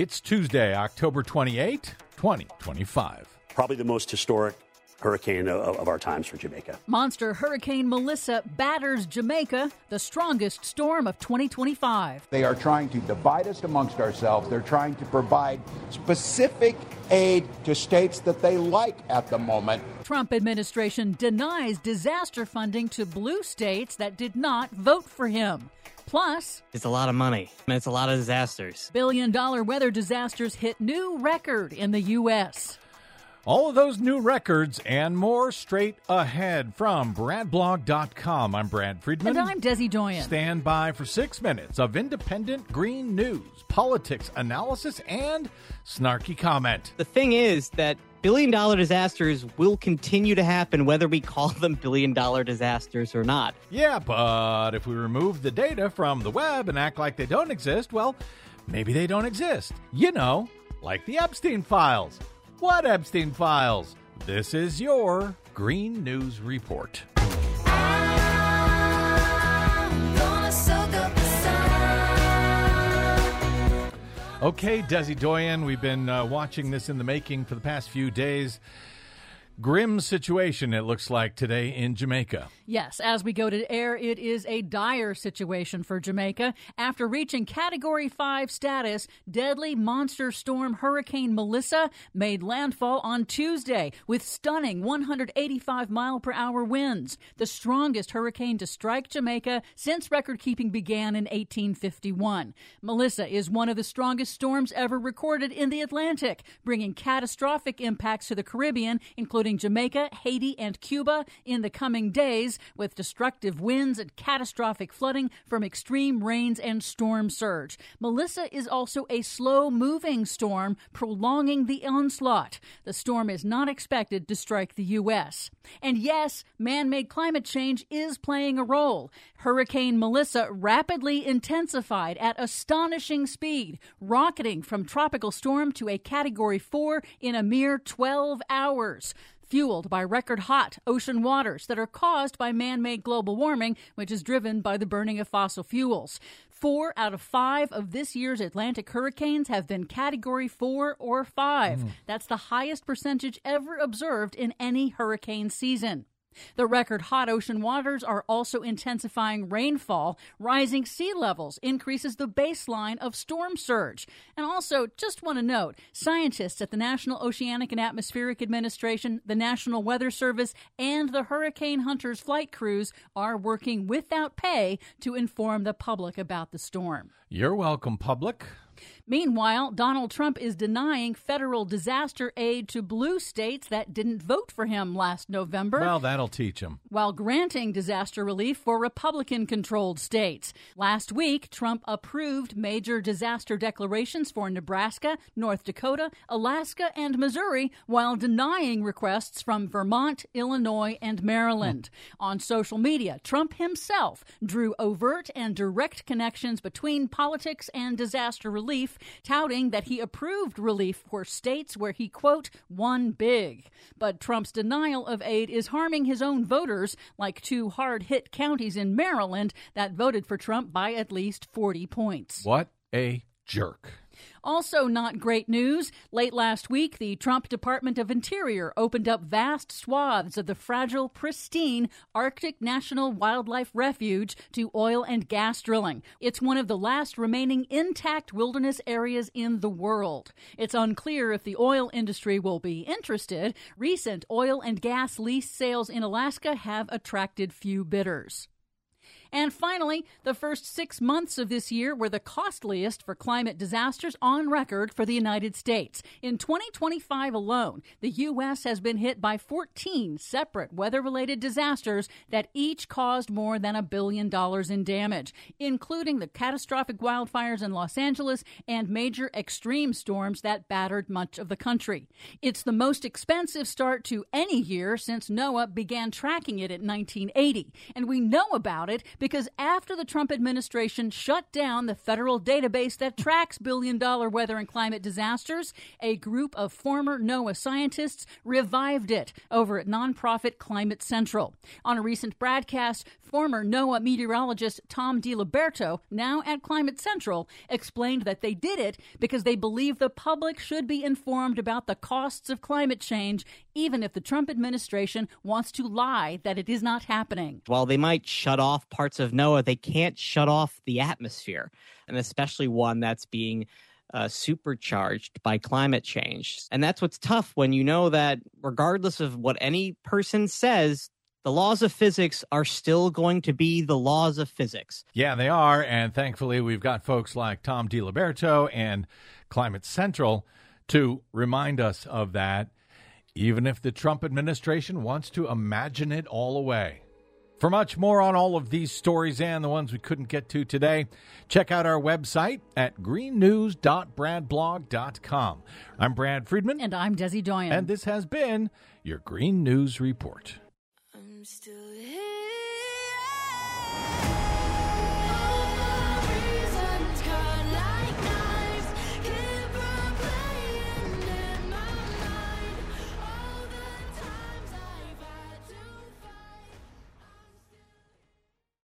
It's Tuesday, October 28, 2025. Probably the most historic hurricane of our times for Jamaica. Monster Hurricane Melissa batters Jamaica, the strongest storm of 2025. They are trying to divide us amongst ourselves. They're trying to provide specific aid to states that they like at the moment. Trump administration denies disaster funding to blue states that did not vote for him. Plus, it's a lot of money, and it's a lot of disasters. Billion-dollar weather disasters hit new record in the U.S. All of those new records and more straight ahead from BradBlog.com. I'm Brad Friedman. And I'm Desi Doyen. Stand by for 6 minutes of independent green news, politics, analysis, and snarky comment. The thing is that billion-dollar disasters will continue to happen whether we call them billion-dollar disasters or not. Yeah, but if we remove the data from the web and act like they don't exist, well, maybe they don't exist. You know, like the Epstein files. What Epstein files? This is your Green News Report. Okay, Desi Doyen, we've been watching this in the making for the past few days. Grim situation, it looks like, today in Jamaica. Yes, as we go to air, it is a dire situation for Jamaica. After reaching Category 5 status, deadly monster storm Hurricane Melissa made landfall on Tuesday with stunning 185-mile-per-hour winds, the strongest hurricane to strike Jamaica since record-keeping began in 1851. Melissa is one of the strongest storms ever recorded in the Atlantic, bringing catastrophic impacts to the Caribbean, including Jamaica, Haiti, and Cuba in the coming days, with destructive winds and catastrophic flooding from extreme rains and storm surge. Melissa is also a slow-moving storm, prolonging the onslaught. The storm is not expected to strike the U.S. And yes, man-made climate change is playing a role. Hurricane Melissa rapidly intensified at astonishing speed, rocketing from tropical storm to a Category 4 in a mere 12 hours. Fueled by record-hot ocean waters that are caused by man-made global warming, which is driven by the burning of fossil fuels. 4 out of 5 of this year's Atlantic hurricanes have been Category 4 or 5. That's the highest percentage ever observed in any hurricane season. The record hot ocean waters are also intensifying rainfall. Rising sea levels increases the baseline of storm surge. And also, just want to note, scientists at the National Oceanic and Atmospheric Administration, the National Weather Service, and the Hurricane Hunters flight crews are working without pay to inform the public about the storm. You're welcome, public. Meanwhile, Donald Trump is denying federal disaster aid to blue states that didn't vote for him last November. Well, that'll teach him. While granting disaster relief for Republican-controlled states. Last week, Trump approved major disaster declarations for Nebraska, North Dakota, Alaska, and Missouri, while denying requests from Vermont, Illinois, and Maryland. On social media, Trump himself drew overt and direct connections between politics and disaster relief, touting that he approved relief for states where he, quote, won big. But Trump's denial of aid is harming his own voters, like 2 hard-hit counties in Maryland that voted for Trump by at least 40 points. What a jerk. Also not great news. Late last week, the Trump Department of Interior opened up vast swaths of the fragile, pristine Arctic National Wildlife Refuge to oil and gas drilling. It's one of the last remaining intact wilderness areas in the world. It's unclear if the oil industry will be interested. Recent oil and gas lease sales in Alaska have attracted few bidders. And finally, the first 6 months of this year were the costliest for climate disasters on record for the United States. In 2025 alone, the U.S. has been hit by 14 separate weather-related disasters that each caused more than $1 billion in damage, including the catastrophic wildfires in Los Angeles and major extreme storms that battered much of the country. It's the most expensive start to any year since NOAA began tracking it in 1980, and we know about it because after the Trump administration shut down the federal database that tracks billion-dollar weather and climate disasters, a group of former NOAA scientists revived it over at nonprofit Climate Central. On a recent broadcast, Former NOAA meteorologist Tom DiLiberto, now at Climate Central, explained that they did it because they believe the public should be informed about the costs of climate change, even if the Trump administration wants to lie that it is not happening. While they might shut off parts of NOAA, they can't shut off the atmosphere, and especially one that's being supercharged by climate change. And that's what's tough when you know that regardless of what any person says, the laws of physics are still going to be the laws of physics. Yeah, they are. And thankfully, we've got folks like Tom DiLiberto and Climate Central to remind us of that, even if the Trump administration wants to imagine it all away. For much more on all of these stories and the ones we couldn't get to today, check out our website at greennews.bradblog.com. I'm Brad Friedman. And I'm Desi Doyen. And this has been your Green News Report. I'm still here.